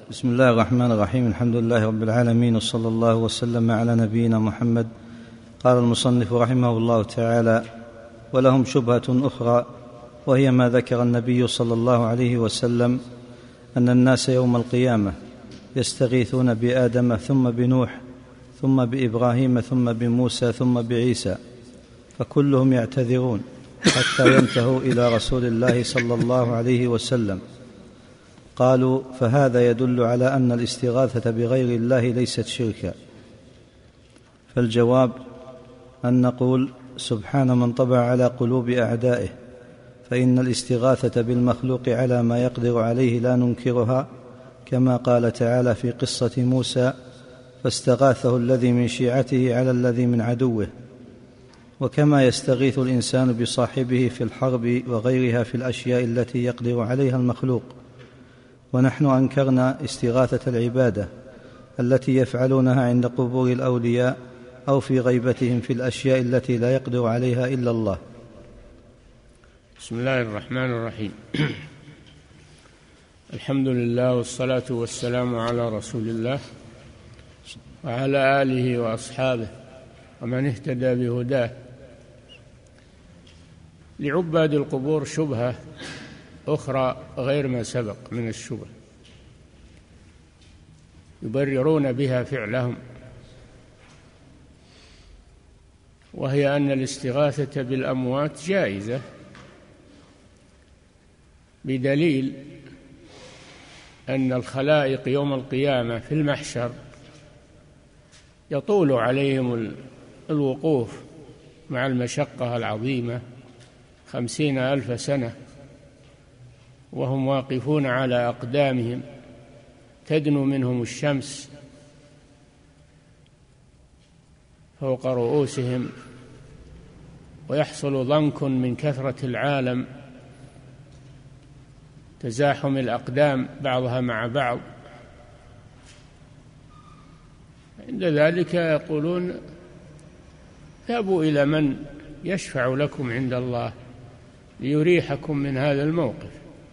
بسم الله الرحمن الرحيم. الحمد لله رب العالمين، وصلى الله وسلم على نبينا محمد. قال المصنف رحمه الله تعالى: ولهم شبهة أخرى، وهي ما ذكر النبي صلى الله عليه وسلم أن الناس يوم القيامة يستغيثون بآدم ثم بنوح ثم بإبراهيم ثم بموسى ثم بعيسى، فكلهم يعتذرون حتى ينتهوا إلى رسول الله صلى الله عليه وسلم. قالوا: فهذا يدل على أن الاستغاثة بغير الله ليست شركا. فالجواب أن نقول: سبحان من طبع على قلوب أعدائه، فإن الاستغاثة بالمخلوق على ما يقدر عليه لا ننكرها، كما قال تعالى في قصة موسى: فاستغاثه الذي من شيعته على الذي من عدوه. وكما يستغيث الإنسان بصاحبه في الحرب وغيرها في الأشياء التي يقدر عليها المخلوق. ونحن أنكرنا استغاثة العبادة التي يفعلونها عند قبور الأولياء أو في غيبتهم في الأشياء التي لا يقدر عليها إلا الله. بسم الله الرحمن الرحيم. الحمد لله، والصلاة والسلام على رسول الله وعلى آله وأصحابه ومن اهتدى بهداه. لعباد القبور شبهة أخرى غير ما سبق من الشبه، يبررون بها فعلهم، وهي أن الاستغاثة بالأموات جائزة، بدليل أن الخلائق يوم القيامة في المحشر يطول عليهم الوقوف مع المشقة العظيمة 50,000 سنة، وهم واقفون على أقدامهم تدنو منهم الشمس فوق رؤوسهم، ويحصل ضنك من كثرة العالم، تزاحم الأقدام بعضها مع بعض. عند ذلك يقولون: ذهبوا إلى من يشفع لكم عند الله ليريحكم من هذا الموقف.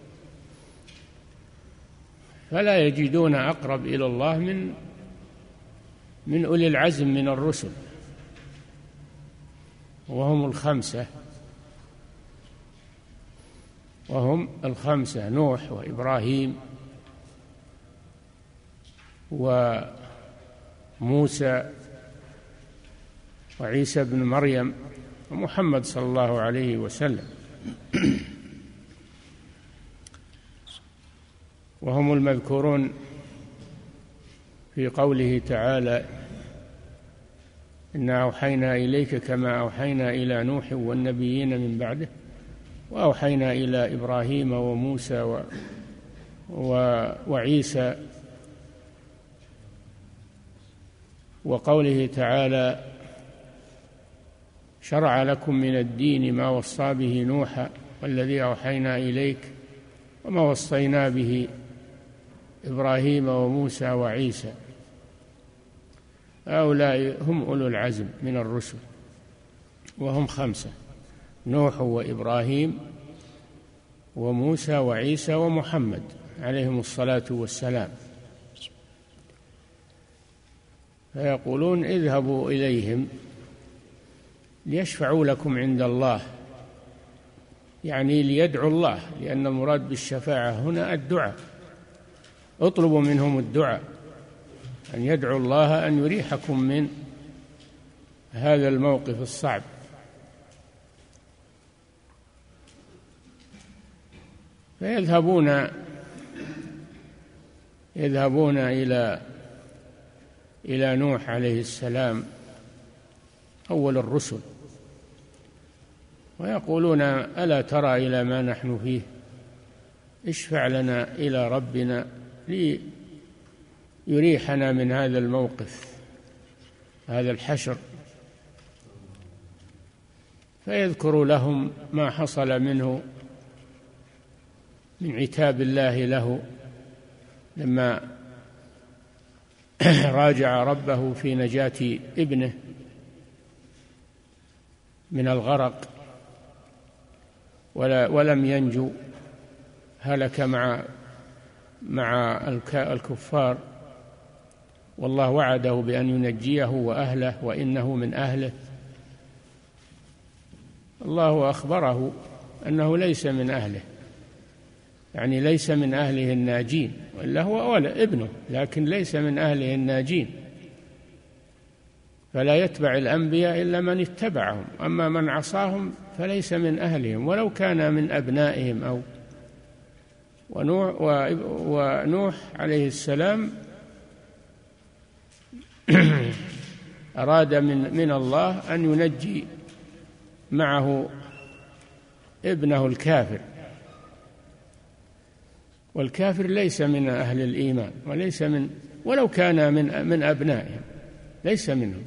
فلا يجدون أقرب إلى الله من أولي العزم من الرسل، وهم الخمسة: نوح وإبراهيم وموسى وعيسى بن مريم ومحمد صلى الله عليه وسلم. وهم المذكورون في قوله تعالى: إنا أوحينا إليك كما أوحينا إلى نوح والنبيين من بعده، وأوحينا إلى إبراهيم وموسى وعيسى. وقوله تعالى: شرع لكم من الدين ما وصى به نوحا والذي أوحينا إليك وما وصينا به إبراهيم وموسى وعيسى. هؤلاء هم أولو العزم من الرسل، وهم 5: نوح وإبراهيم وموسى وعيسى ومحمد عليهم الصلاة والسلام. فيقولون: اذهبوا إليهم ليشفعوا لكم عند الله، يعني ليدعوا الله، لأن المراد بالشفاعة هنا الدعاء. اطلبوا منهم الدعاء، أن يدعوا الله أن يريحكم من هذا الموقف الصعب. فيذهبون إلى نوح عليه السلام أول الرسل، ويقولون: ألا ترى إلى ما نحن فيه؟ اشفع لنا إلى ربنا ليريحنا من هذا الموقف، هذا الحشر. فيذكر لهم ما حصل منه من عتاب الله له لما راجع ربه في نجاة ابنه من الغرق ولم ينجو، هلك مع الكفار، والله وعده بأن ينجيه وأهله وإنه من أهله. الله أخبره أنه ليس من أهله، يعني ليس من أهله الناجين، وإلا هو ابنه، لكن ليس من أهله الناجين. فلا يتبع الأنبياء إلا من اتبعهم، أما من عصاهم فليس من أهلهم ولو كان من أبنائهم. أو ونوح عليه السلام أراد من الله أن ينجي معه ابنه الكافر، والكافر ليس من أهل الإيمان، ولو كان من أبنائهم ليس منهم،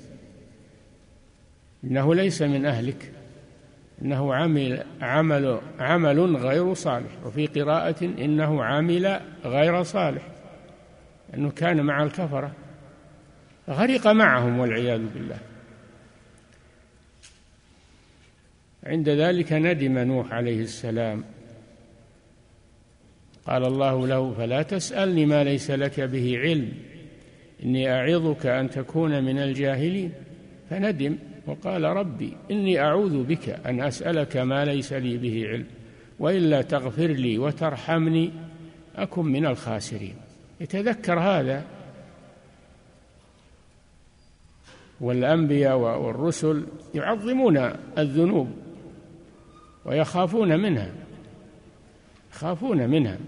إنه ليس من أهلك، إنه عمل غير صالح. وفي قراءة إنه عمل غير صالح، لأنه كان مع الكفرة غرق معهم والعياذ بالله. عند ذلك ندم نوح عليه السلام، قال الله له: فلا تسألني ما ليس لك به علم، إني أعظك أن تكون من الجاهلين. فندم وقال: ربي إني أعوذ بك أن أسألك ما ليس لي به علم، وإلا تغفر لي وترحمني أكن من الخاسرين. يتذكر هذا. والأنبياء والرسل يعظمون الذنوب ويخافون منها،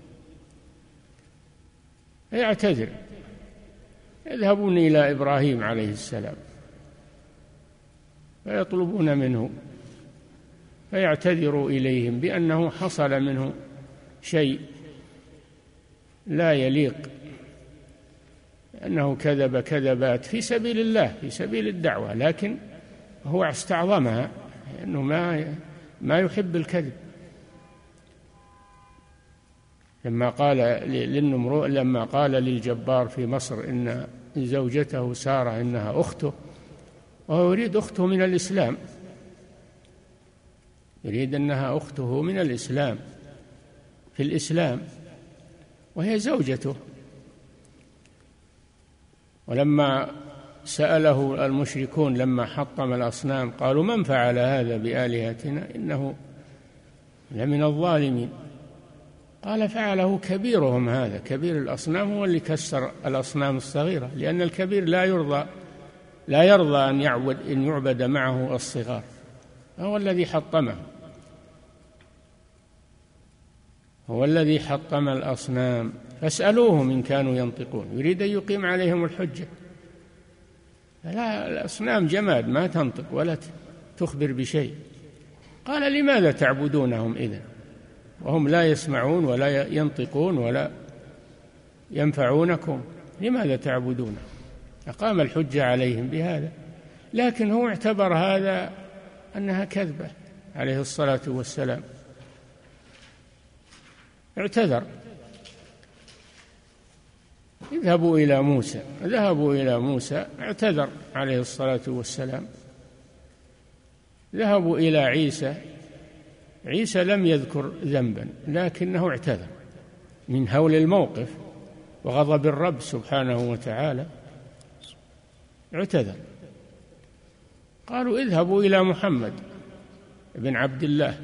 يعتذر. يذهبون إلى إبراهيم عليه السلام فيطلبون منه، فيعتذر إليهم بأنه حصل منه شيء لا يليق، أنه كذب كذبات في سبيل الله، في سبيل الدعوة، لكن هو استعظمها، لأنه ما يحب الكذب. لما قال للجبار في مصر إن زوجته سارة إنها أخته، وهو يريد أخته من الإسلام، يريد أنها أخته من الإسلام، في الإسلام، وهي زوجته. ولما سأله المشركون لما حطم الأصنام قالوا: من فعل هذا بآلهتنا إنه لمن الظالمين. قال: فعله كبيرهم هذا، كبير الأصنام هو اللي كسر الأصنام الصغيرة، لأن الكبير لا يرضى أن يعبد معه الصغار، هو الذي حطمه، هو الذي حطم الأصنام. فاسألوهم إن كانوا ينطقون، يريد أن يقيم عليهم الحجة. لا، الأصنام جماد ما تنطق ولا تخبر بشيء. قال: لماذا تعبدونهم إذن وهم لا يسمعون ولا ينطقون ولا ينفعونكم؟ لماذا تعبدونهم؟ أقام الحجة عليهم بهذا، لكن هو اعتبر هذا أنها كذبة عليه الصلاة والسلام، اعتذر. ذهبوا إلى موسى اعتذر عليه الصلاة والسلام. ذهبوا إلى عيسى لم يذكر ذنبا، لكنه اعتذر من هول الموقف وغضب الرب سبحانه وتعالى، اعتذر. قالوا: اذهبوا إلى محمد بن عبد الله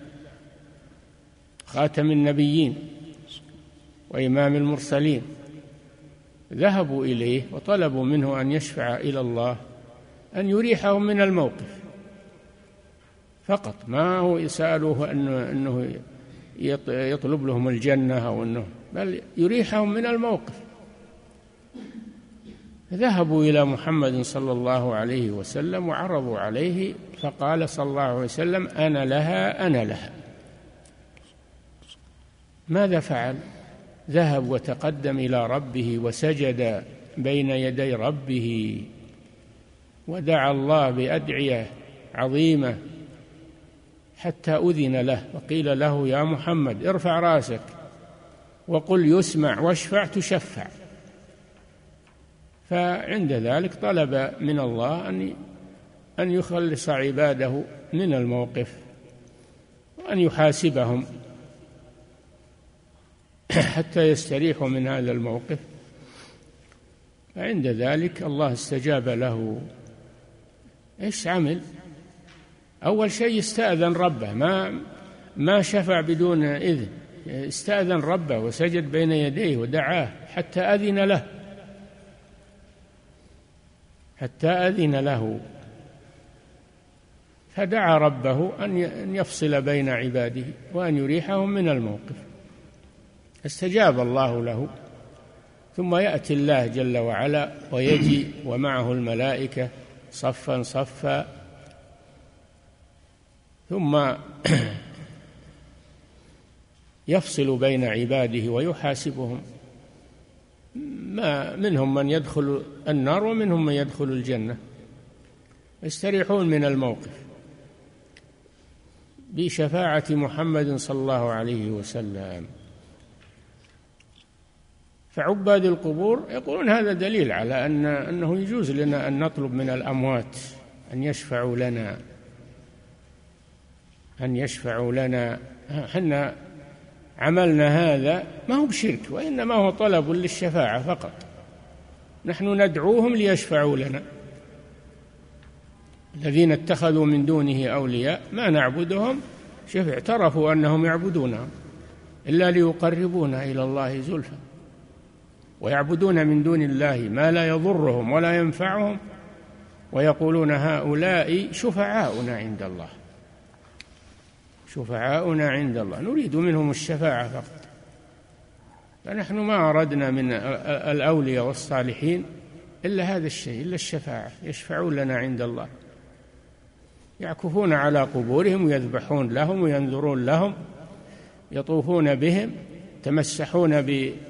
خاتم النبيين وإمام المرسلين. ذهبوا إليه وطلبوا منه أن يشفع إلى الله أن يريحهم من الموقف فقط، ما هو سألوه أنه يطلب لهم الجنة أو أنه، بل يريحهم من الموقف. ذهبوا إلى محمد صلى الله عليه وسلم وعرضوا عليه، فقال صلى الله عليه وسلم: أنا لها. ماذا فعل؟ ذهب وتقدم إلى ربه وسجد بين يدي ربه ودعا الله بأدعية عظيمة حتى أذن له، وقيل له: يا محمد ارفع راسك وقل يسمع واشفع تشفع. فعند ذلك طلب من الله أن يخلص عباده من الموقف وأن يحاسبهم. حتى يستريحوا من هذا الموقف. فعند ذلك الله استجاب له. إيش عمل؟ أول شيء استأذن ربه، ما شفع بدون إذن، استأذن ربه وسجد بين يديه ودعاه حتى أذن له فدعا ربه أن يفصل بين عباده وأن يريحهم من الموقف. استجاب الله له. ثم يأتي الله جل وعلا ويجي ومعه الملائكة صفا صفا، ثم يفصل بين عباده ويحاسبهم. منهم من يدخل النار ومنهم من يدخل الجنة، يستريحون من الموقف بشفاعة محمد صلى الله عليه وسلم. فعباد القبور يقولون هذا دليل على أنه يجوز لنا أن نطلب من الأموات أن يشفعوا لنا. حنا عملنا هذا ما هو بشرك، وإنما هو طلب للشفاعة فقط. نحن ندعوهم ليشفعوا لنا. الذين اتخذوا من دونه أولياء ما نعبدهم، اعترفوا أنهم يعبدونهم إلا ليقربونا إلى الله زلفى، ويعبدون من دون الله ما لا يضرهم ولا ينفعهم، ويقولون هؤلاء شفعاؤنا عند الله نريد منهم الشفاعة فقط. فنحن ما أردنا من الأولياء والصالحين إلا هذا الشيء، إلا الشفاعة، يشفعون لنا عند الله. يعكفون على قبورهم ويذبحون لهم وينذرون لهم، يطوفون بهم، يتمسحون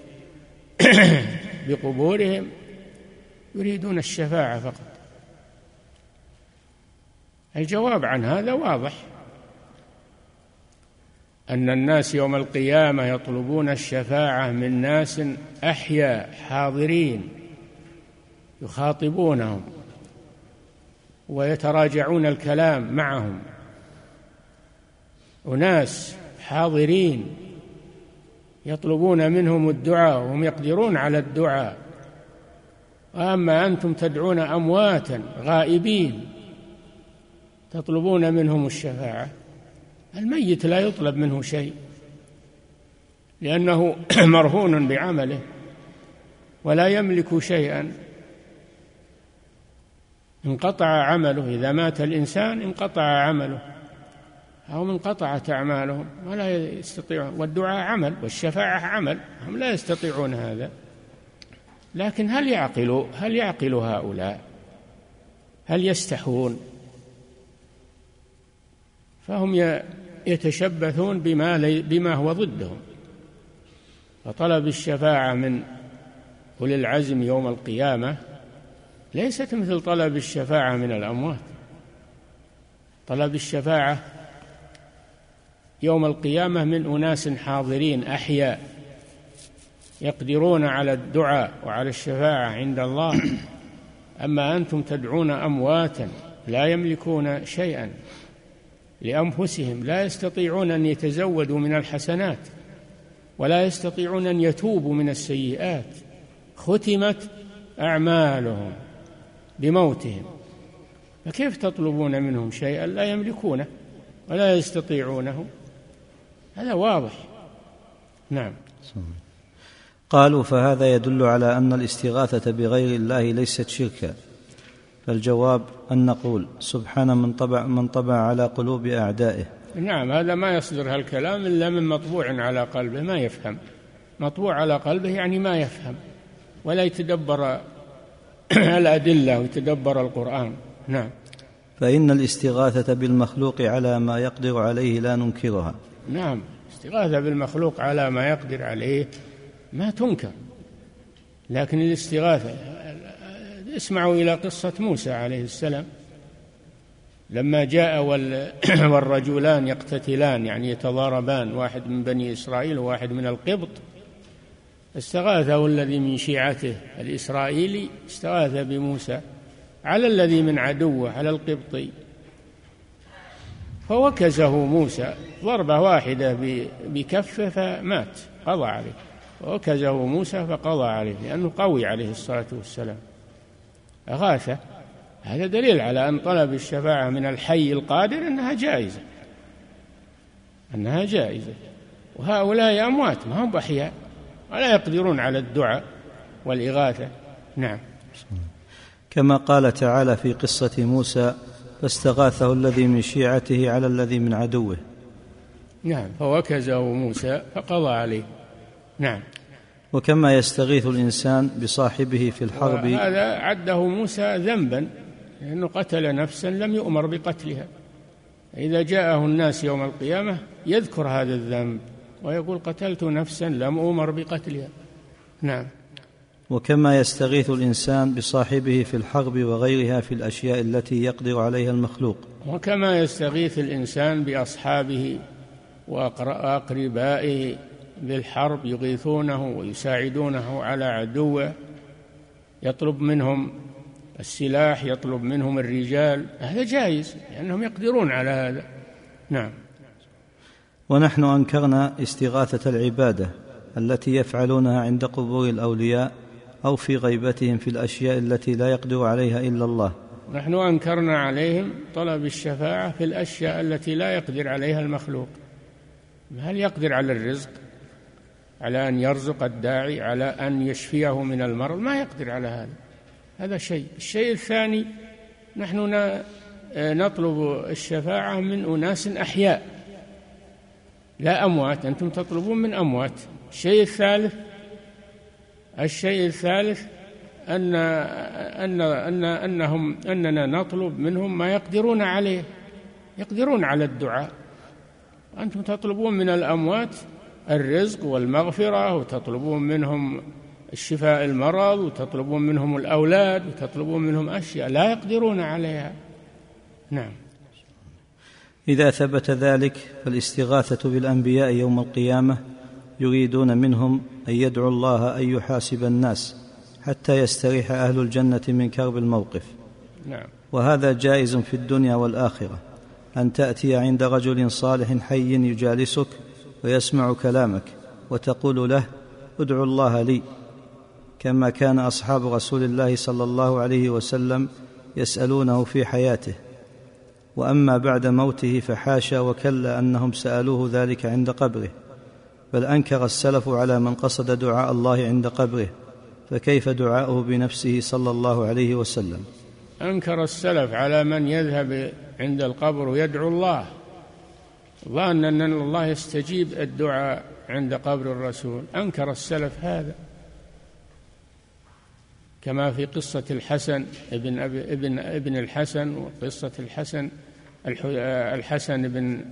بقبورهم، يريدون الشفاعة فقط. الجواب عن هذا واضح، أن الناس يوم القيامة يطلبون الشفاعة من ناس أحياء حاضرين يخاطبونهم ويتراجعون الكلام معهم، أناس حاضرين يطلبون منهم الدعاء وهم يقدرون على الدعاء. أما أنتم تدعون أمواتا غائبين تطلبون منهم الشفاعة. الميت لا يطلب منه شيء لأنه مرهون بعمله ولا يملك شيئا، انقطع عمله. إذا مات الإنسان انقطع عمله أو انقطعت أعمالهم ولا يستطيعون. والدعاء عمل والشفاعة عمل، هم لا يستطيعون هذا. لكن هل يعقل هؤلاء؟ هل يستحون؟ فهم يتشبثون بما هو ضدهم. فطلب الشفاعة من أولي العزم يوم القيامة ليست مثل طلب الشفاعة من الأموات. طلب الشفاعة يوم القيامة من أناس حاضرين أحياء يقدرون على الدعاء وعلى الشفاعة عند الله. أما أنتم تدعون أمواتا لا يملكون شيئا لأنفسهم، لا يستطيعون أن يتزودوا من الحسنات ولا يستطيعون أن يتوبوا من السيئات، ختمت أعمالهم بموتهم، فكيف تطلبون منهم شيئا لا يملكونه ولا يستطيعونه؟ هذا واضح. نعم. قالوا فهذا يدل على أن الاستغاثة بغير الله ليست شركا. فالجواب أن نقول سبحان من طبع على قلوب أعدائه. نعم، هذا ما يصدر هالكلام إلا من مطبوع على قلبه ما يفهم. مطبوع على قلبه يعني ما يفهم ولا يتدبر الأدلة ويتدبر القرآن. نعم. فإن الاستغاثة بالمخلوق على ما يقدر عليه لا ننكرها. نعم، الاستغاثة بالمخلوق على ما يقدر عليه ما تنكر، لكن الاستغاثة، اسمعوا إلى قصة موسى عليه السلام لما جاء والرجلان يقتتلان يعني يتضاربان، واحد من بني إسرائيل وواحد من القبط، استغاثه الذي من شيعته الإسرائيلي استغاث بموسى على الذي من عدوه على القبطي، فوكزه موسى ضربة واحدة بكفه فمات، قضى عليه. وكزه موسى فقضى عليه، لأنه قوي عليه الصلاة والسلام، أغاثه. هذا دليل على أن طلب الشفاعة من الحي القادر أنها جائزة. وهؤلاء أموات ما هم بأحياء ولا يقدرون على الدعاء والإغاثة. نعم. كما قال تعالى في قصة موسى: فاستغاثه الذي من شيعته على الذي من عدوه. نعم، فوكزه موسى فقضى عليه. نعم. وكما يستغيث الإنسان بصاحبه في الحرب، هذا عده موسى ذنبا، لأنه قتل نفسا لم يؤمر بقتلها. إذا جاءه الناس يوم القيامة يذكر هذا الذنب ويقول: قتلت نفسا لم أؤمر بقتلها. نعم. وكما يستغيث الإنسان بصاحبه في الحرب وغيرها في الأشياء التي يقدر عليها المخلوق. وكما يستغيث الإنسان بأصحابه وأقربائه بالحرب، يغيثونه ويساعدونه على عدوه، يطلب منهم السلاح، يطلب منهم الرجال، هذا جائز لأنهم يقدرون على هذا. نعم. ونحن أنكرنا استغاثة العبادة التي يفعلونها عند قبور الأولياء أو في غيبتهم في الأشياء التي لا يقدر عليها إلا الله. نحن أنكرنا عليهم طلب الشفاعة في الأشياء التي لا يقدر عليها المخلوق. هل يقدر على الرزق، على أن يرزق الداعي، على أن يشفيه من المرض؟ ما يقدر على هذا شيء. الشيء الثاني، نحن نطلب الشفاعة من أناس أحياء لا أموات، أنتم تطلبون من أموات. الشيء الثالث أننا نطلب منهم ما يقدرون عليه، يقدرون على الدعاء. أنتم تطلبون من الأموات الرزق والمغفرة، وتطلبون منهم الشفاء المرض، وتطلبون منهم الأولاد، وتطلبون منهم أشياء لا يقدرون عليها. نعم. إذا ثبت ذلك فالاستغاثة بالأنبياء يوم القيامة يريدون منهم أن يدعوا الله أن يحاسب الناس حتى يستريح أهل الجنة من كرب الموقف. نعم. وهذا جائز في الدنيا والآخرة، أن تأتي عند رجل صالح حي يجالسك ويسمع كلامك وتقول له: ادعو الله لي، كما كان أصحاب رسول الله صلى الله عليه وسلم يسألونه في حياته. وأما بعد موته فحاشا وكلا أنهم سألوه ذلك عند قبره، بل أنكر السلف على من قصد دعاء الله عند قبره، فكيف دعاؤه بنفسه صلى الله عليه وسلم؟ أنكر السلف على من يذهب عند القبر ويدعو الله، ظن أن الله يستجيب الدعاء عند قبر الرسول. أنكر السلف هذا، كما في قصة الحسن ابن الحسن، وقصة الحسن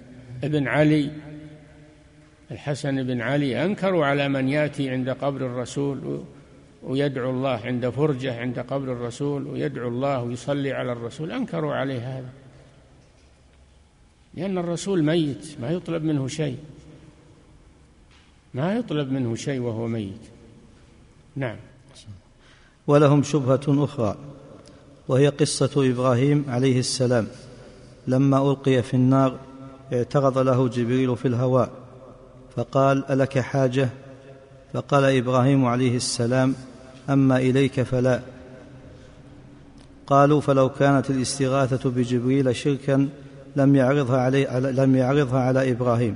بن علي أنكروا على من يأتي عند قبر الرسول ويدعو الله، عند فرجة عند قبر الرسول ويدعو الله ويصلي على الرسول، أنكروا عليه هذا، لأن الرسول ميت، ما يطلب منه شيء وهو ميت. نعم. ولهم شبهة أخرى، وهي قصة إبراهيم عليه السلام لما ألقي في النار اعترض له جبريل في الهواء فقال: ألك حاجة؟ فقال إبراهيم عليه السلام: أما إليك فلا. قالوا: فلو كانت الاستغاثة بجبريل شركا لم يعرضها على إبراهيم.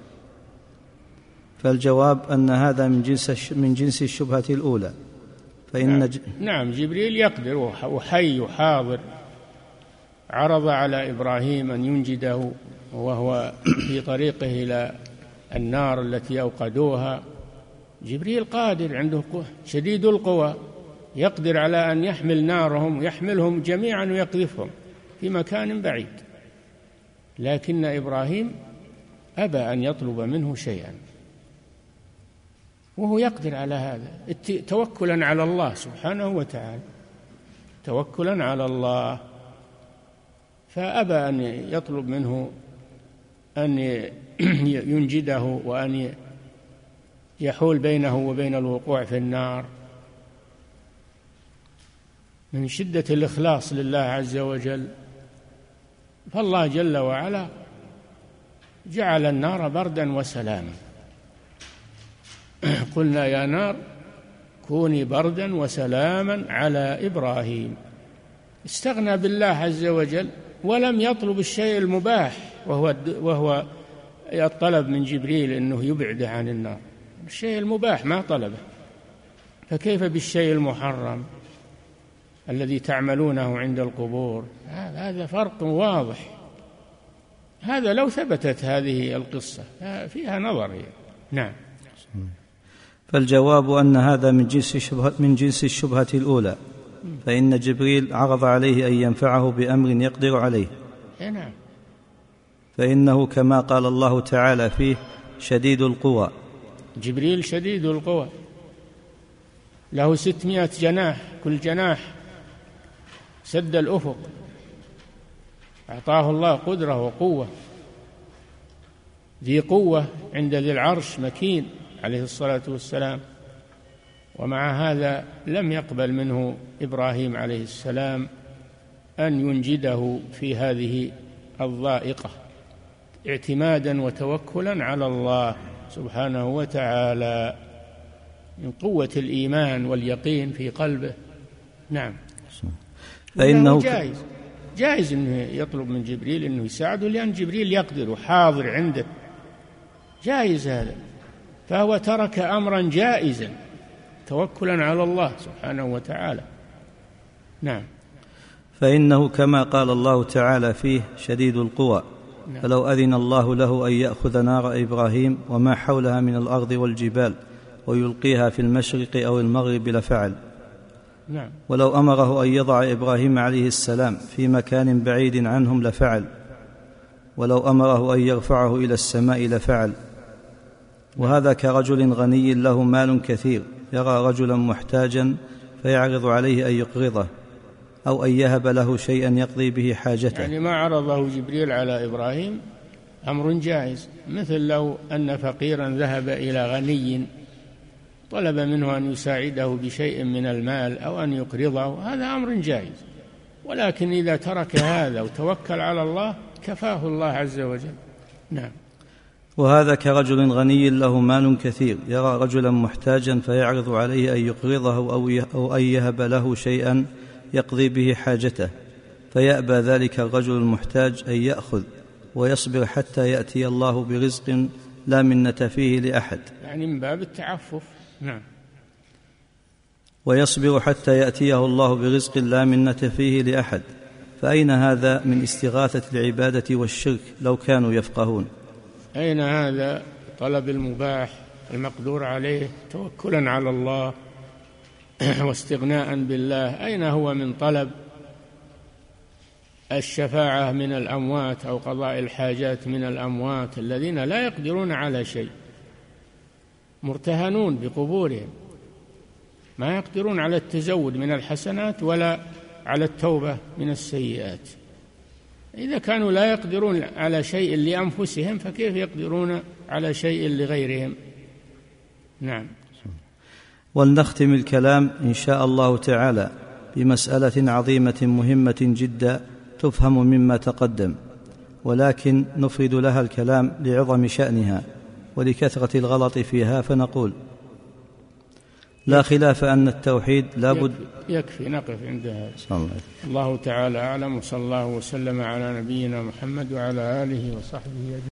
فالجواب أن هذا من جنس الشبهة الأولى، فإن نعم، جبريل يقدر وحي وحاضر، عرض على إبراهيم أن ينجده وهو في طريقه إلى النار التي أوقدوها. جبريل قادر، عنده شديد القوى، يقدر على أن يحمل نارهم ويحملهم جميعا ويقذفهم في مكان بعيد، لكن إبراهيم أبى أن يطلب منه شيئا، وهو يقدر على هذا توكلا على الله سبحانه وتعالى، توكلا على الله، فأبى أن يطلب منه أن ينجده وأن يحول بينه وبين الوقوع في النار، من شدة الإخلاص لله عز وجل. فالله جل وعلا جعل النار بردا وسلاما. قلنا يا نار كوني بردا وسلاما على إبراهيم. استغنى بالله عز وجل ولم يطلب الشيء المباح وهو الطلب من جبريل أنه يبعده عن النار. الشيء المباح ما طلبه، فكيف بالشيء المحرم الذي تعملونه عند القبور؟ هذا فرق واضح. هذا لو ثبتت هذه القصة فيها نظر. نعم. فالجواب أن هذا من جنس الشبهة الأولى، فإن جبريل عرض عليه أن ينفعه بأمر يقدر عليه. نعم. فإنه كما قال الله تعالى فيه شديد القوى. جبريل شديد القوى، له 600 جناح، كل جناح سد الأفق، أعطاه الله قدرة وقوة، ذي قوة عند ذي العرش مكين عليه الصلاة والسلام. ومع هذا لم يقبل منه إبراهيم عليه السلام أن ينجده في هذه الضائقة اعتمادا وتوكلا على الله سبحانه وتعالى من قوة الإيمان واليقين في قلبه. نعم. فإنه جائز أنه يطلب من جبريل أنه يساعده، لأن جبريل يقدر وحاضر عنده، جائز هذا. فهو ترك أمرا جائزا توكلا على الله سبحانه وتعالى. نعم. فإنه كما قال الله تعالى فيه شديد القوى. نعم. فلو أذن الله له أن يأخذ نار إبراهيم وما حولها من الأرض والجبال ويلقيها في المشرق أو المغرب لفعل. نعم. ولو أمره أن يضع إبراهيم عليه السلام في مكان بعيد عنهم لفعل، ولو أمره أن يرفعه إلى السماء لفعل. وهذا كرجل غني له مال كثير يرى رجلا محتاجا فيعرض عليه أن يقرضه أو أن يهب له شيئا يقضي به حاجته. يعني ما عرضه جبريل على إبراهيم أمر جائز، مثل لو أن فقيرا ذهب إلى غني طلب منه أن يساعده بشيء من المال أو أن يقرضه، هذا أمر جائز. ولكن إذا ترك هذا وتوكل على الله كفاه الله عز وجل. نعم. وهذا كرجل غني له مال كثير يرى رجلا محتاجا فيعرض عليه أن يقرضه أو أن يهب له شيئا يقضي به حاجته، فيأبى ذلك الرجل المحتاج أن يأخذ ويصبر حتى يأتي الله برزق لا منة فيه لأحد، يعني من باب التعفف. نعم. ويصبر حتى يأتيه الله برزق لا منة فيه لأحد. فأين هذا من استغاثة العبادة والشرك لو كانوا يفقهون؟ أين هذا طلب المباح المقدور عليه توكلا على الله واستغناء بالله؟ أين هو من طلب الشفاعة من الأموات أو قضاء الحاجات من الأموات الذين لا يقدرون على شيء، مرتهنون بقبورهم، ما يقدرون على التزود من الحسنات ولا على التوبة من السيئات. إذا كانوا لا يقدرون على شيء لأنفسهم فكيف يقدرون على شيء لغيرهم؟ نعم. ولنختم الكلام إن شاء الله تعالى بمسألة عظيمة مهمة جدا تفهم مما تقدم، ولكن نفرد لها الكلام لعظم شأنها ولكثرة الغلط فيها، فنقول لا خلاف أن التوحيد لا بد. يكفي نقف عند هذا. الله تعالى أعلم، وصلى الله وسلم على نبينا محمد وعلى آله وصحبه أجمعين.